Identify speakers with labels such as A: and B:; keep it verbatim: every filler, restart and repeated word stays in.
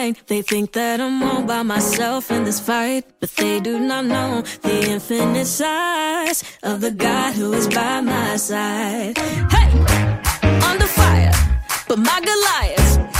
A: right. They think that I'm all by myself in this fight, but they do not know the infinite size of the God who is by my side. Hey, under fire, but my Goliath